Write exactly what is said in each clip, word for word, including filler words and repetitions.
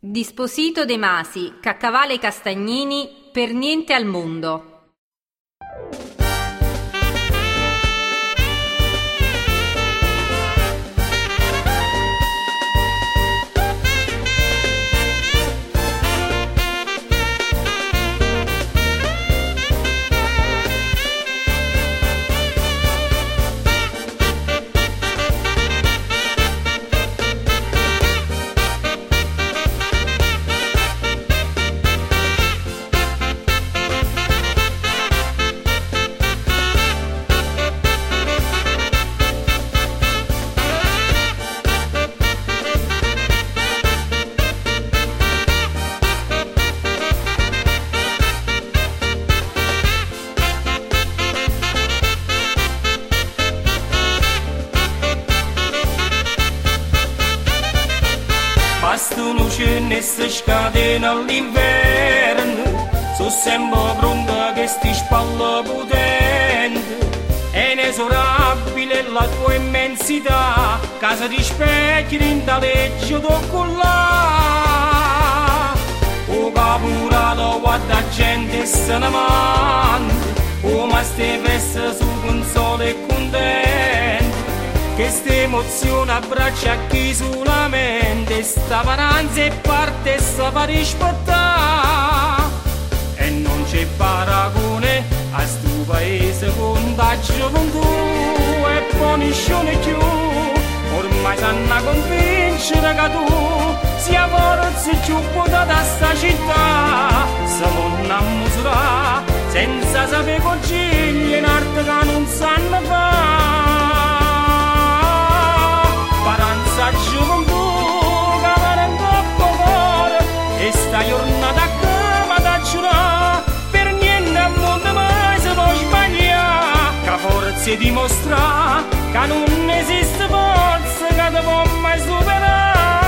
Disposito De Masi, Caccavale Castagnini, per niente al mondo. Basta luce e si scatena all'inverno, sono sempre pronta che sti spalle potente, è inesorabile la tua immensità, casa di specchi in taleggio tocco là. O capurato guarda gente e se ne manda, o ma ste veste su un sole contento, che ste emozione abbraccia chi sulla mente, sta varanza e parte sa fa rispettare, e non c'è paragone a sto paese con da gioventù e poniscione più, ormai sanno convincere che tu sia forza più potata sta città, se non a misurare senza sapere consigli in arte che non sanno fare. Paranza gioventù che va in troppo cuore, e sta giornata che mi da giurare, per niente al mondo mai si può sbagliare, che forza dimostra che non esiste forza che ti può mai superare.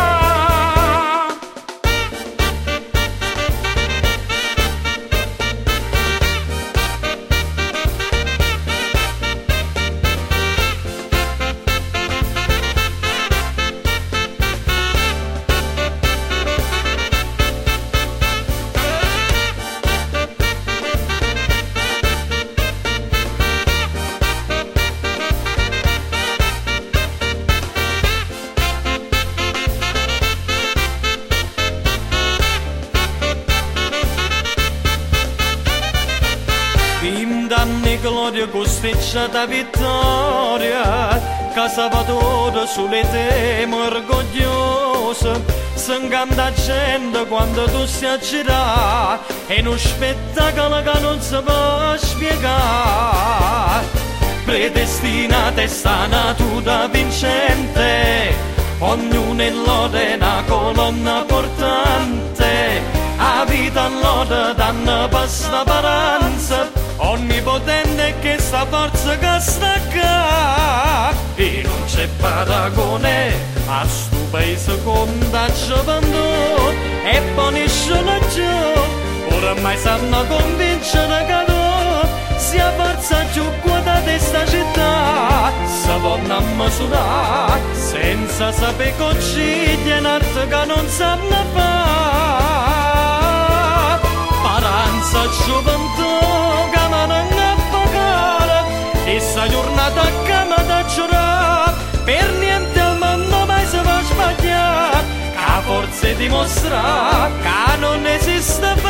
Anni gloria costeggiata vittoria, che Salvatore sulle teme orgoglioso, si incanta gente quando tu si aggira, è uno spettacolo che non si può spiegare. Predestinata e sta natura vincente, ognuno è lode una colonna portante, a vita lode danno pasta paranza, onnipotente che sta forza che sta qua, e non c'è paragone a sto paese con da gioventù e poniscono giù, ormai sanno convincere che tu sia forza più quota di sta città, si può misurare senza sapere consigli in arte che non sanno fare. Paranza gioventù e sta giornata che mi da giurare, per niente al mondo mai si va sbagliare, che forza dimostra che non esiste